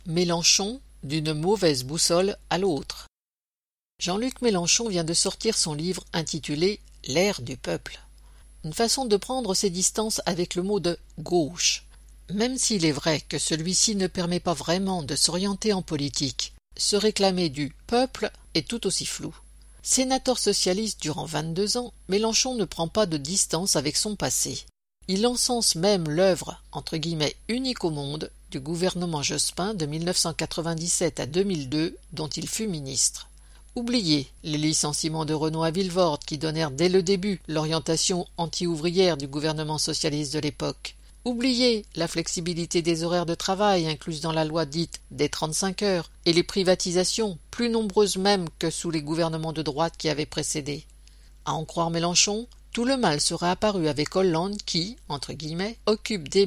Mélenchon, d'une mauvaise boussole à l'autre. Jean-Luc Mélenchon vient de sortir son livre intitulé « L'ère du peuple ». Une façon de prendre ses distances avec le mot de « gauche ». Même s'il est vrai que celui-ci ne permet pas vraiment de s'orienter en politique, se réclamer du « peuple » est tout aussi flou. Sénateur socialiste durant 22 ans, Mélenchon ne prend pas de distance avec son passé. Il encense même l'œuvre « unique au monde » du gouvernement Jospin de 1997 à 2002 dont il fut ministre. Oubliez les licenciements de Renault à Vilvoorde qui donnèrent dès le début l'orientation anti-ouvrière du gouvernement socialiste de l'époque. Oubliez la flexibilité des horaires de travail incluse dans la loi dite des 35 heures et les privatisations, plus nombreuses même que sous les gouvernements de droite qui avaient précédé. À en croire Mélenchon, tout le mal serait apparu avec Hollande qui, entre guillemets, occupe dès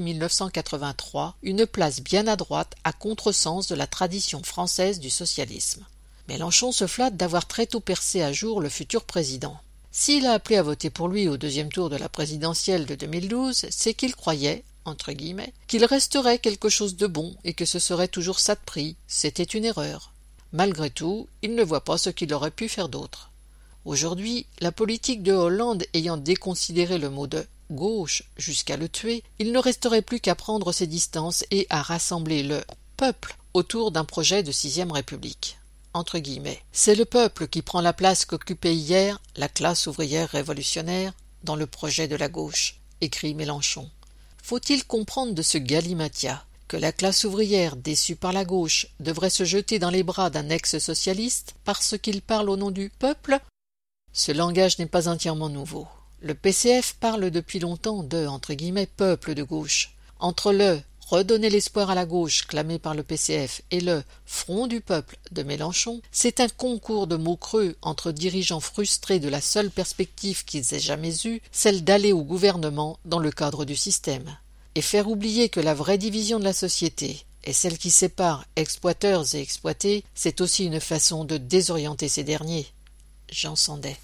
1983 une place bien à droite à contresens de la tradition française du socialisme. Mélenchon se flatte d'avoir très tôt percé à jour le futur président. S'il a appelé à voter pour lui au deuxième tour de la présidentielle de 2012, c'est qu'il croyait, entre guillemets, qu'il resterait quelque chose de bon et que ce serait toujours ça de prix. C'était une erreur. Malgré tout, il ne voit pas ce qu'il aurait pu faire d'autre. Aujourd'hui, la politique de Hollande ayant déconsidéré le mot de « gauche » jusqu'à le tuer, il ne resterait plus qu'à prendre ses distances et à rassembler le « peuple » autour d'un projet de 6e République. Entre guillemets. C'est le peuple qui prend la place qu'occupait hier la classe ouvrière révolutionnaire dans le projet de la gauche, écrit Mélenchon. Faut-il comprendre de ce galimatia que la classe ouvrière déçue par la gauche devrait se jeter dans les bras d'un ex-socialiste parce qu'il parle au nom du peuple ? Ce langage n'est pas entièrement nouveau. Le PCF parle depuis longtemps de « peuple de gauche ». Entre le « redonner l'espoir à la gauche » clamé par le PCF et le « front du peuple » de Mélenchon, c'est un concours de mots creux entre dirigeants frustrés de la seule perspective qu'ils aient jamais eue, celle d'aller au gouvernement dans le cadre du système. Et faire oublier que la vraie division de la société est celle qui sépare exploiteurs et exploités, c'est aussi une façon de désorienter ces derniers. Jean Sandais.